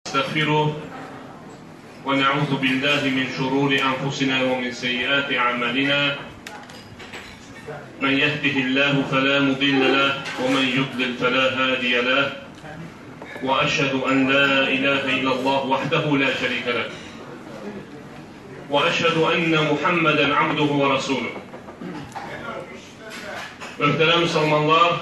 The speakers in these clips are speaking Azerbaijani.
نستغفره ونعوذ بالله من شرور أنفسنا ومن سيئات أعمالنا من يهده الله فلا مضل له ومن يضلل فلا هادي له وأشهد أن لا إله إلا الله وحده لا شريك له وأشهد أن محمدا عبده ورسوله. Möhtərəm müsəlmanlar,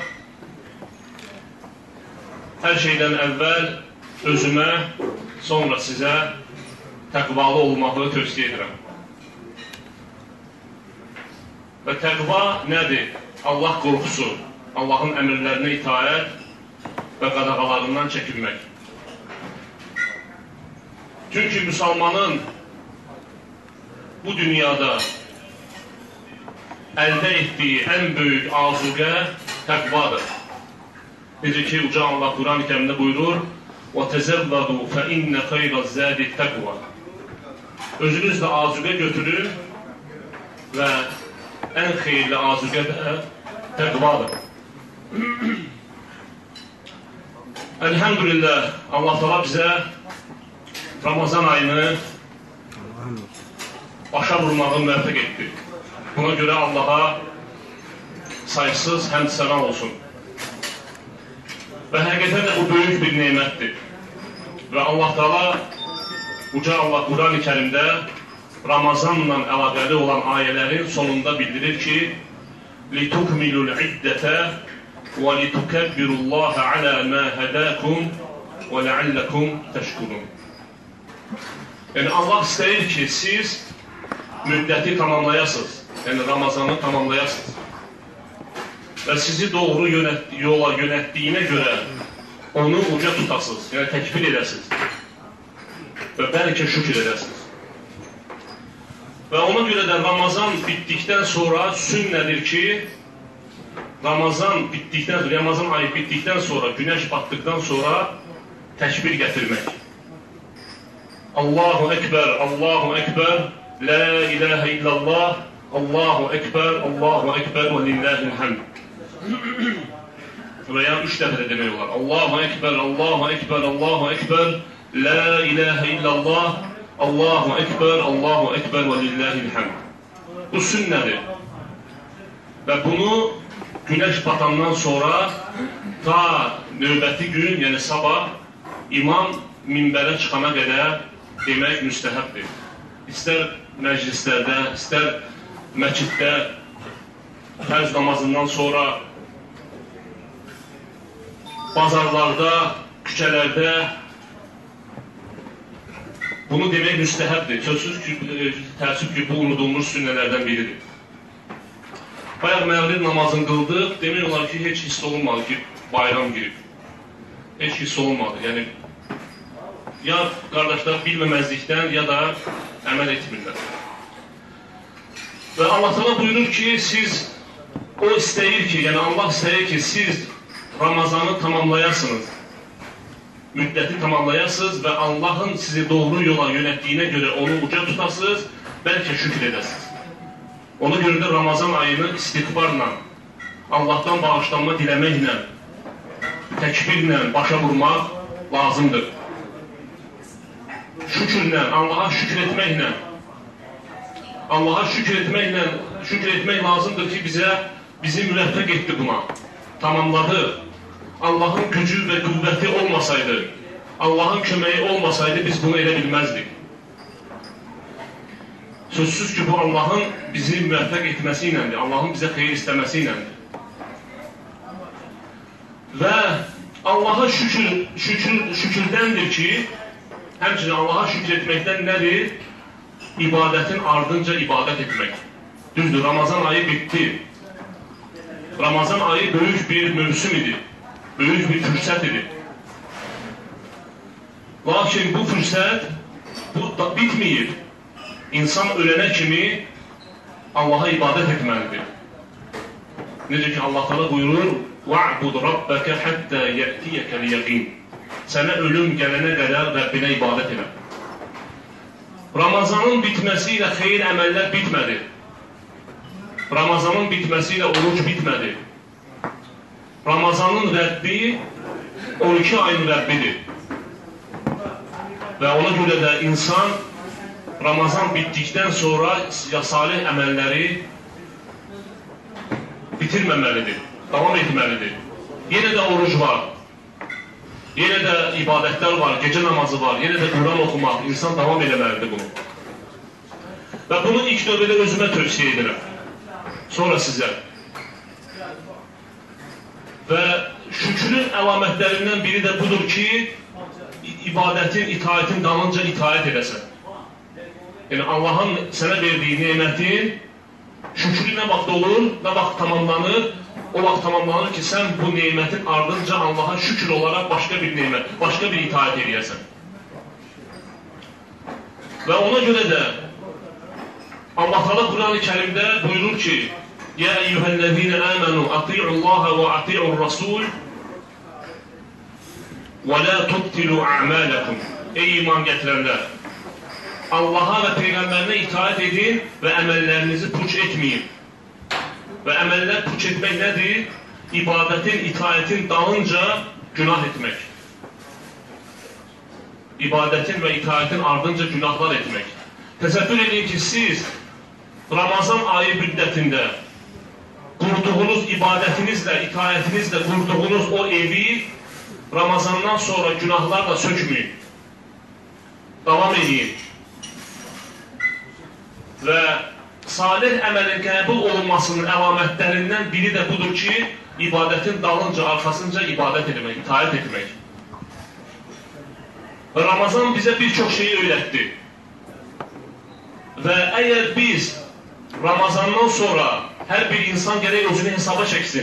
hər şeydən əvvəl özümə, sonra sizə təqvalı olmağı tövsiyə edirəm. Və təqva nədir? Allah qorxusu, Allahın əmrlərinə itaət və qadağalarından çəkinmək. Çünki müsəlmanın bu dünyada əldə etdiyi ən böyük azuqə təqvadır. Necə ki, Uca Allah Quran-ı Kərimdə buyurur: وَتَزَوَّدُوا فَإِنَّ خَيْرَ الزَّادِ التَّقْوَى. Özünüzlə azuqə götürün və ən xeyirli azuqə də təqvadır. Elhamdülillah, Allah Teala bizə Ramazan ayını başa vurmağı müvəffəq etdi. Buna görə Allaha saysız həmd sənə olsun. Və həqiqətən də bu böyük bir nemətdir. Və Allah Teala Uca Allah Quran-ı Kərimdə Ramazanla əlaqəli olan ayələrin sonunda bildirir ki: لِتُكْمِلُوا الْعِدَّةَ وَلِتُكَبِّرُوا اللّٰهَ عَلَى مَا هَدَاكُمْ وَلَعَلَّكُمْ تَشْكُرُونَ. Yəni Allah istəyir ki, siz müddəti tamamlayasınız. Yəni Ramazanı tamamlayasınız. Və sizi doğru yola yönətdiyinə görə onu uca tutasınız, yəni təkbir edəsiniz və bəlkə şükür edəsiniz. Və ona görə də Ramazan bitdikdən sonra sünnədir ki, Ramazan ayı bitdikdən sonra, günəş batdıqdan sonra təkbir gətirmək. Allahu Ekber, Allahu Ekber, La ilahe illallah, Allahu Ekber, Allahu Ekber və lillahil hamd. Və ya 3 dəfə də demək olar. Allahu Ekber, Allahu Ekber, Allahu Ekber, La ilahe illallah, Allahu Ekber, Allahu Ekber və lillahil hamd. Bu sünnədir. Və bunu günəş batandan sonra ta növbəti gün, yəni sabah, imam minbərə çıxana qədər demək müstəhəbdir. İstər məclislərdə, istər məsciddə, fərz namazından sonra, bazarlarda, küçələrdə bunu demək müstəhəbdir. Sözsüz ki, təəssüf ki, bu unudulmuş sünnələrdən biridir. Bayaq məğrib namazını qıldıq, demək olar ki, heç hiss olunmadı ki, bayram girib. Heç hiss olunmadı. Yəni, ya qardaşlar bilməməzlikdən, ya da əməl etmirlər. Və Allah Teala buyurur ki, o istəyir ki, yəni Allah istəyir ki, siz Ramazanı tamamlayasınız, müddəti tamamlayasınız və Allahın sizi doğru yola yönətdiyinə görə onu uca tutasınız, bəlkə şükür edəsiniz. Ona görə də Ramazan ayını istiğfarla, Allahdan bağışlanma diləməklə, təkbirlə başa vurmaq lazımdır. Şükürlə, Allaha şükür etməklə, şükür etmək lazımdır ki, bizi müvəffəq etdi buna, tamamladı. Allahın gücü və qüvvəti olmasaydı, Allahın köməyi olmasaydı, biz bunu edə bilməzdik. Sözsüz ki, bu Allahın bizi müvəffəq etməsi iləndir, Allahın bizə xeyir istəməsi iləndir. Və Allaha şükürdəndir ki, həmçinin Allaha şükür etməkdən nədir? İbadətin ardınca ibadət etmək. Düzdür, Ramazan ayı bitdi. Ramazan ayı böyük bir mövsüm idi. Böyük bir fürsət idi. Lakin bu fürsət bitməyib. İnsan ölənə kimi Allaha ibadət etməlidir. Necə ki, Allah Teala buyurur: وَعْبُدْ رَبَّكَ حَتَّى يَأْتِيَكَ الْيَقِينَ. Sənə ölüm gələnə qədər Rəbbinə ibadət elə. Ramazanın bitməsi ilə xeyir əməllər bitmədi. Ramazanın bitməsi ilə oruc bitmədi. Ramazanın Rəbbi 12 ayın Rəbbidir. Və ona görə də insan Ramazan bitdikdən sonra salih əməlləri bitirməməlidir, davam etməlidir. Yenə də oruc var, yenə də ibadətlər var, gecə namazı var, yenə də Quran oxumaq, insan davam etməlidir bunu. Və bunu ilk növbədə özümə tövsiyə edirəm, sonra sizə. Və şükrün əlamətlərindən biri də budur ki, ibadətin, itaətin dalınca itaət edəsən. Yəni, Allahın sənə verdiyi nemətin şükrü nə vaxt olur, nə vaxt tamamlanır, o vaxt tamamlanır ki, sən bu nemətin ardınca Allaha şükür olaraq başqa bir nemət, başqa bir itaət edəsən. Və ona görə də Allah Teala Quran-ı Kərimdə buyurur ki, Ya eyyuhəl-ləzīnə əmənu, ati'ullaha və ati'ur rasul və la tubtilu a'mələkum. Ey iman gətirənlər, Allaha və Peyğəmbərinə itaət edin və əməllərinizi puç etməyin. Və əməllər puç etmək nədir? İbadətin, itaətin dalınca günah etmək. İbadətin və itaətin ardınca günahlar etmək. Təsəvvür edin ki, siz Ramazan ayı müddətində qurduğunuz ibadətinizlə, itaətinizlə qurduğunuz o evi Ramazandan sonra günahlarla sökməyin. Davam edin. Və salih əməlin qəbul olunmasının əlamətlərindən biri də budur ki, ibadətin dalınca, arxasınca ibadət etmək, itaət etmək. Və Ramazan bizə bir çox şeyi öyrətdi. Və əgər biz Ramazandan sonra hər bir insan gərək özünü hesaba çəksin.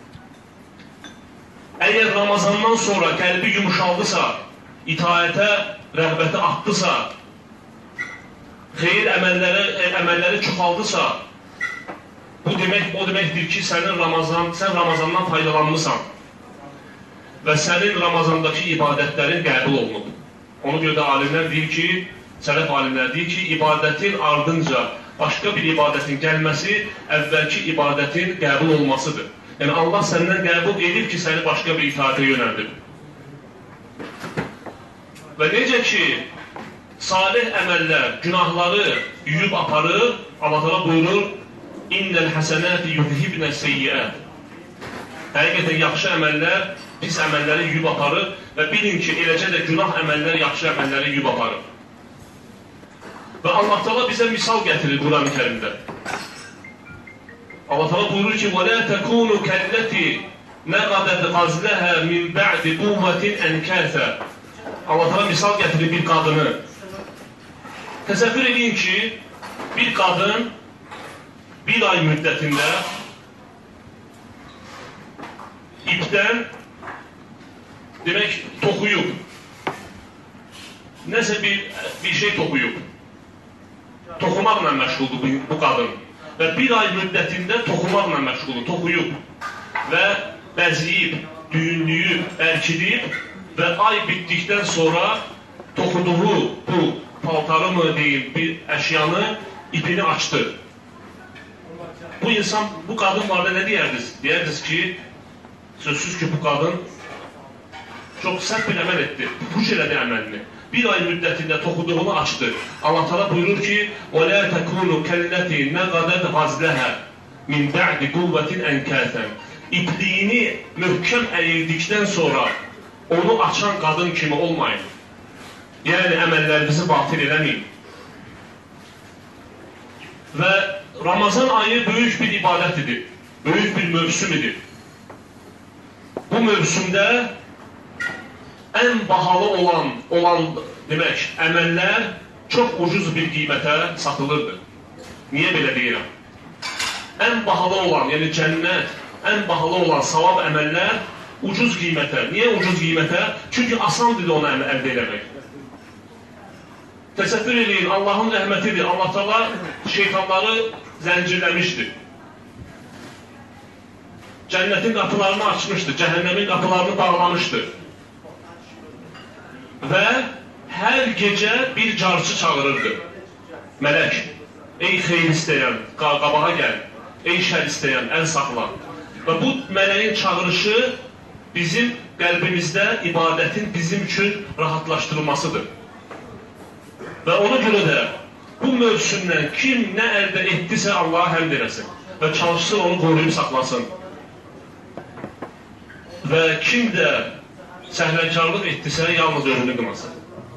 Əgər Ramazandan sonra qəlbi yumuşaldısa, itaətə rəğbəti artdısa, xeyir əməlləri çoxaldısa, bu o deməkdir ki, sən Ramazandan faydalanmısan və sənin Ramazandakı ibadətlərin qəbul olunub. Ona görə də alimlər deyir ki, sələf alimlər deyir ki, ibadətin ardınca başqa bir ibadətin gəlməsi əvvəlki ibadətin qəbul olmasıdır. Yəni, Allah səndən qəbul edib ki, səni başqa bir itaətə yönəldir. Və necə ki, salih əməllər günahları yuyub aparır, Allah Teala buyurur, İnnəl həsənəti yudhibnə seyyiət. Həqiqətən, yaxşı əməllər pis əməlləri yuyub aparır və bilin ki, eləcə də günah əməllər yaxşı əməlləri yuyub aparır. Və Allah Teala bizə misal gətirir Quran-ı Kərimdə. Allah Teala buyurur ki, وَلَا تَكُونُ كَلَّتِ نَقَدَتْ غَزْلَهَا مِنْ بَعْدِ قُوَّةٍ أَنْكَاثًا. Allah Teala misal gətirir bir qadını. Təsəvvür edin ki, bir qadın bir ay müddətində ipdən demək toxuyub, nəsə bir şey toxuyub. Toxumaqla məşğuldur bu qadın və bir ay müddətində toxumaqla məşğuldur, toxuyub və bəziyib, düyünlüyüb, bərkidib və ay bitdikdən sonra toxuduğu bu paltarı mı deyim, bir əşyanı, ipini açdı. Bu insan, bu qadın barədə nə deyərdiniz? Deyərdiniz ki, sözsüz ki, bu qadın çox sərt bir əməl etdi, puç elədi əməlini. Bir ay müddətində toxuduğunu açdı. Allah Teala buyurur ki, وَلَا تَكُونُ كَلَّتِ نَقَدَتْ غَزْلَهَا مِنْ بَعْدِ قُوَّةٍ أَنْكَاثًا. İpliğini möhkəm əyirdikdən sonra onu açan qadın kimi olmayın. Yəni, əməllərinizi batil eləməyin. Və Ramazan ayı böyük bir ibadət idi, böyük bir mövsüm idi. Bu mövsümdə ən bahalı olan demək, əməllər çox ucuz bir qiymətə satılırdı. Niyə belə deyirəm? Ən bahalı olan, yəni cənnət, ən bahalı olan savab əməllər ucuz qiymətə. Niyə ucuz qiymətə? Çünki asandır onu əldə eləmək. Təsəvvür edin, Allahın rəhmətidir. Allah Teala şeytanları zəncirləmişdir. Cənnətin qapılarını açmışdır, cəhənnəmin qapılarını bağlamışdır. Və hər gecə bir carçı çağırırdı. Mələk, ey xeyir istəyən, qabağa gəl, ey şər istəyən, əl saxla. Və bu mələyin çağırışı bizim qəlbimizdə ibadətin bizim üçün rahatlaşdırılmasıdır. Və ona görə də bu mövsümdən kim nə əldə etdisə Allaha həmd eləsin və çalışsın onu qoruyub saxlasın. Və kim də səhlənkarlıq etdisə yalnız özünü qınasın.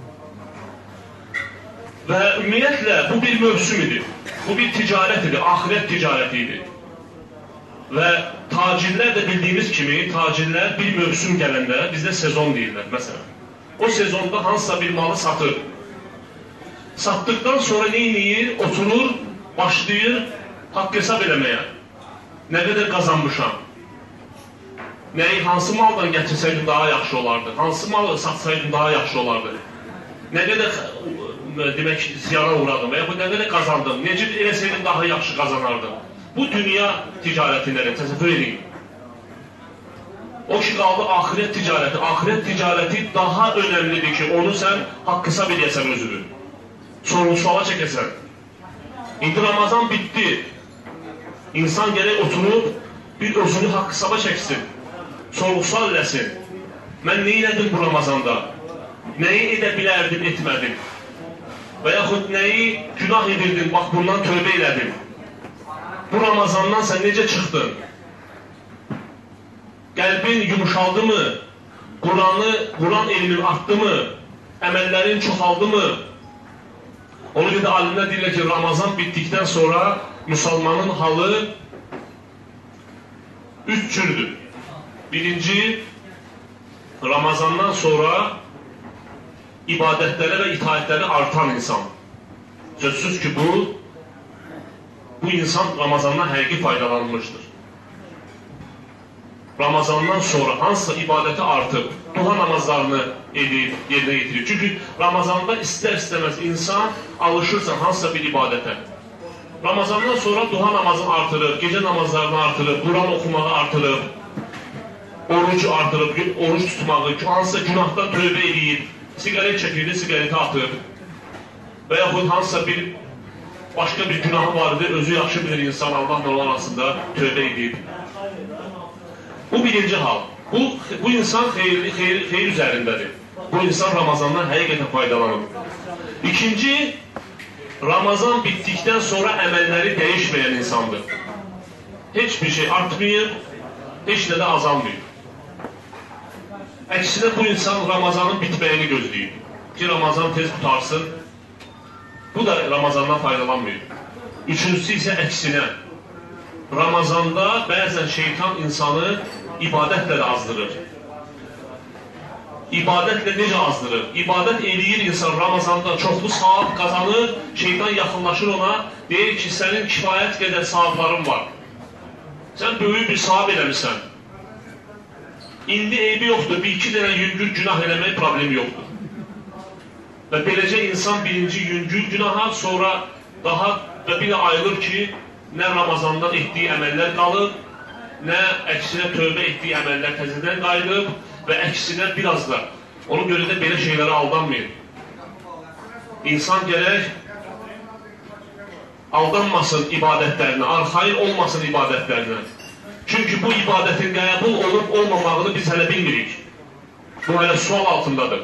Və ümumiyyətlə bu bir mövsüm idi. Bu bir ticarət idi, axirət ticarəti idi. Və tacirlər də bildiyimiz kimi, tacirlər bir mövsüm gələndə bizdə sezon deyirlər, məsələn. O sezonda hansısa bir malı satır. Satdıqdan sonra nə edir? Oturur, başlayır haqq hesab eləməyə. Nə qədər qazanmışam? Nəyi, hansı maldan gətirsəydim daha yaxşı olardı? Hansı malı satsaydım daha yaxşı olardı? Nə qədər demək ziyana uğradım və ya bu nə qədər qazandım? Necə eləsəydim daha yaxşı qazanardım? Bu dünya ticarətindən təsəvvür edin. O ki qaldı axirət ticarəti. Axirət ticarəti daha önəmlidir ki, onu sən haqq hesab edəsən özünü. Sorğu-suala çəkəsən. İndi Ramazan bitdi. İnsan gərək oturub bir özünü haqq hesaba çəksin. Sorğu-sual eləsin. Mən nə elədim bu Ramazanda? Nəyi edə bilərdim, etmədim? Və yaxud nəyi günah edirdim, bax bundan tövbə elədim. Bu Ramazandan sən necə çıxdın? Qəlbin yumuşaldı mı? Quran elmin artdı mı? Əməllərin çoxaldı mı? Ona görə də alimlər deyirlər ki, Ramazan bitdikdən sonra müsəlmanın halı 3 cürdür. Birinci, Ramazandan sonra ibadətləri və itaətləri artan insan. Sözsüz ki, bu insan Ramazandan həqiqi faydalanmışdır. Ramazandan sonra hansısa ibadəti artıb, duha namazlarını edib, yerinə getirir. Çünki Ramazanda istər-istəməz insan alışırsan hansısa bir ibadətə. Ramazandan sonra duha namazını artırıb, gecə namazlarını artırıb, Quran oxumağı artırıb, orucu artırıb, oruç tutmağı, hansısa günahdan tövbə edib, sigaret çəkirdi, sigareti atıb və yaxud hansısa bir başqa bir günahı var idi, özü yaxşı bilir insan Allahla olan arasında tövbə edib. Bu birinci hal. Bu insan xeyir üzərindədir. Bu insan Ramazandan həqiqətən faydalanır. İkinci, Ramazan bitdikdən sonra əməlləri dəyişməyən insandır. Heç bir şey artmayıb, heç nə də azalmayıb. Əksinə bu insan Ramazanın bitməyini gözləyib. Ki, Ramazan tez qutarsın. Bu da Ramazandan faydalanmıyor. Üçüncüsü isə əksinə. Ramazanda bəzən şeytan insanı ibadətlə də azdırır. İbadətlə necə azdırır? İbadət eləyir insan Ramazanda çoxlu savab qazanır, şeytan yaxınlaşır ona, deyir ki, sənin kifayət qədər savabların var. Sən böyük bir savab eləmişsən. İndi eybi yoxdur, bir-iki dənə yüngül günah eləmək problemi yoxdur. Və beləcə insan birinci yüngül günaha, sonra daha və bir də ayılır ki, nə Ramazandan etdiyi əməllər qalıb, nə əksinə tövbə etdiyi əməllər təzədən qayılıb və əksinə biraz da. Ona görə də belə şeylərə aldanmayın. İnsan gərək aldanmasın ibadətlərinə, arxain olmasın ibadətlərinə. Çünki bu ibadətin qəbul olub olmamağını biz hələ bilmirik. Bu hələ sual altındadır.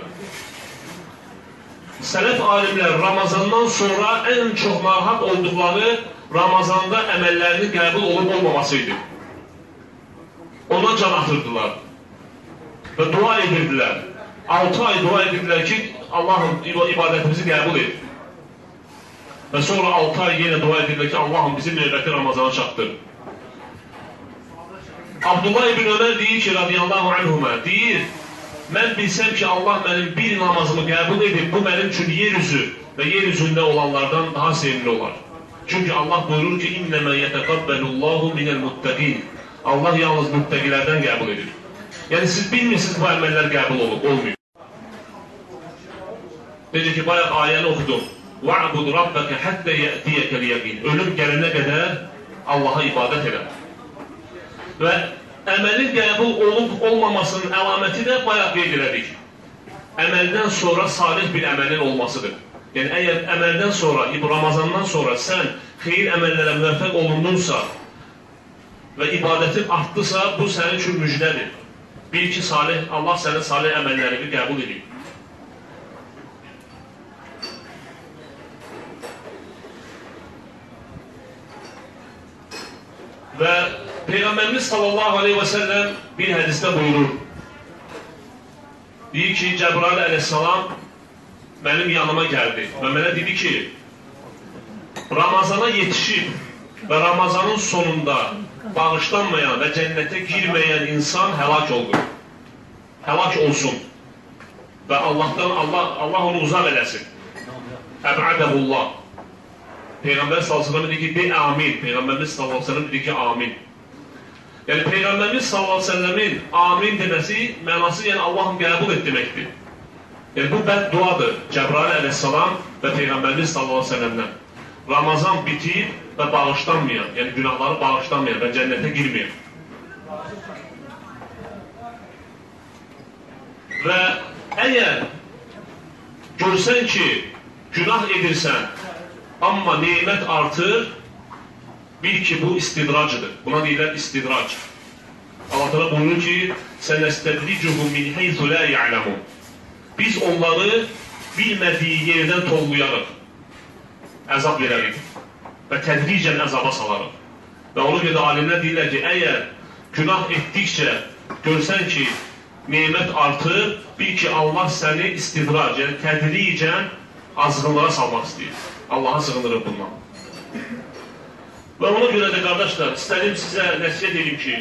Sələf alimlər Ramazandan sonra ən çox narahat olduqları Ramazanda əməllərinin qəbul olub olmamasıydı. Ona can atırdılar və dua edirdilər. 6 ay dua edirdilər ki, Allahım ibadətimizi qəbul et. Və sonra 6 ay yenə dua edirdilər ki, Allahım bizim növbəti Ramazana çatdır. Abdullah ibn Ömər deyir ki, radiyallahu anhumə, deyir, mən bilsəm ki, Allah mənim bir namazımı qəbul edib, bu mənim üçün yeryüzü və yeryüzündə olanlardan daha sevimli olar. Çünki Allah buyurur ki, İnnəmə yətəqabbəlullahu minəl-muttəqin. Allah yalnız müttəqilərdən qəbul edir. Yəni, siz bilmirsiniz bu əməllər qəbul olub, olmuyor. Necə ki, bayaq ayəni oxudum. وَعْبُدْ رَبَّكَ حَتَّى يَأْتِيَكَ الْيَقِينَ. Ölüm gələnə qədər Allaha ibadət elə. Və əməlin qəbul olub olmamasının əlaməti də bayaq qeyd elədik. Əməldən sonra salih bir əməlin olmasıdır. Yəni, əgər əməldən sonra, Ramazandan sonra sən xeyir əməllərə müvəffəq olundunsa və ibadətin artdısa, bu sənin üçün müjdədir. Bil ki, Allah sənin salih əməllərini qəbul edir. Və Peyğəmbərimiz sallallahu aleyhi və səlləm bir hədisdə buyurur. Deyir ki, Cəbrail əleyhissalam mənim yanıma gəldi və mənə dedi ki, Ramazana yetişib və Ramazanın sonunda bağışlanmayan və cənnətə girməyən insan həlak olur. Həlak olsun və Allah onu uzaq eləsin. Əbədəhullah. Peyğəmbər sallallahu aleyhi ve sellem dedi ki, de amin. Peyğəmbərimiz sallallahu aleyhi ve sellem dedi ki, amin. Yəni Peyğəmbərimiz sallallahu aleyhi ve sellemin amin deməsi mənası yəni Allahın qəbul et deməkdir. Yəni bu bədduadır Cəbrail əleyhissalam və Peyğəmbərimiz sallallahu aleyhi ve sellemdən. Ramazan bitir və bağışlanmayan, yəni günahları bağışlanmayan və cənnətə girməyən. Və əgər görsən ki, günah edirsən, amma neymət artır, bil ki, bu istidracıdır. Buna deyilər istidrac. Allah təala buyurur ki, sənəstədricuhum min heyzu la ya'lemun. Biz onları bilmədiyi yerdən tollayarıq, əzab verərik və tədricən əzaba salarıq. Və ona görə alimlər deyirlər ki, əgər günah etdikcə görsən ki, neymət artır, bil ki, Allah səni istidrac, yəni tədricən azğınlara salmaq istəyir. Allaha sığınırıq bundan. Və ona görə də, qardaşlar, istədim sizə nəsiyyət edeyim ki,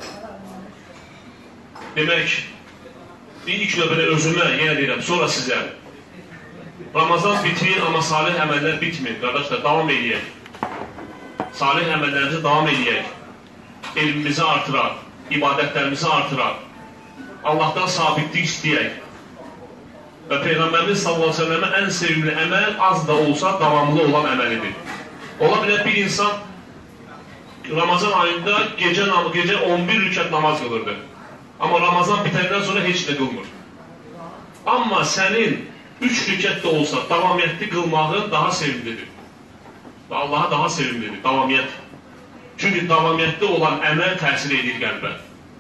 demək, ilk növbədə özümə, yenə deyirəm, sonra sizə, Ramazan bitir, amma salih əməllər bitmir. Qardaşlar, davam edəyək. Salih əməllərimizi davam edəyək. Elmimizi artıraq, ibadətlərimizi artıraq, Allahdan sabitlik istəyək. Və Peyğəmbərimiz sallallahu aleyhi ve sellemə ən sevimli əməl az da olsa davamlı olan əməlidir. Ola bilər bir insan Ramazan ayında gecə 11 rükət namaz qılırdı. Amma Ramazan bitəndən sonra heç də qılmır. Amma sənin 3 rükət də olsa davamiyyətli qılmağın daha sevimlidir. Və Allaha daha sevimlidir, davamiyyət. Çünki davamiyyətli olan əməl təsir edir qəlbə.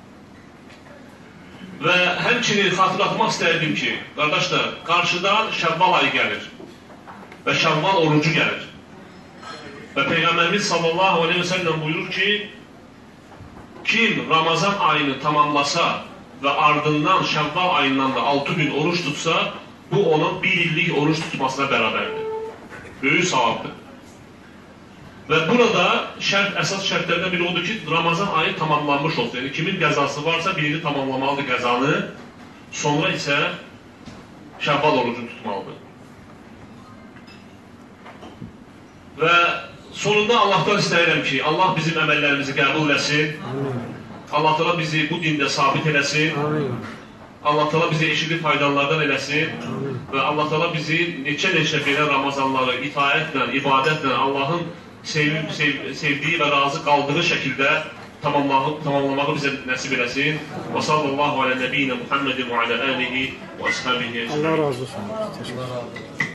Və həmçinin xatırlatmaq istərdim ki, qardaşlar, qarşıdan Şəvval ayı gəlir və Şəvval orucu gəlir. Və Peyğəmbərimiz sallallahu aleyhi ve sellem buyurur ki, kim Ramazan ayını tamamlasa və ardından Şəvval ayından da 6 gün oruç tutsa, bu onun 1 illik oruç tutmasına bərabərdir. Böyük savabdır. Və burada əsas şərtlərdən biri odur ki, Ramazan ayı tamamlanmış olsun. Yəni, kimin qəzası varsa birini tamamlamalıdır qəzanı, sonra isə Şəvval orucunu tutmalıdır. Və sonunda Allahdan istəyirəm ki, Allah bizim əməllərimizi qəbul eləsin, Allah təala bizi bu dində sabit eləsin, Allah təala bizi eşidib faydalardan eləsin və Allah təala bizi neçə belə Ramazanları itaətlə, ibadətlə, Allahın sevdiyi və razı qaldığı şəkildə tamamlamağı bizə nəsib eləsin. Və sallallahu alə nəbiyyinə Muhammedin və alə əlihi və əshabihi. Allah razı olsun.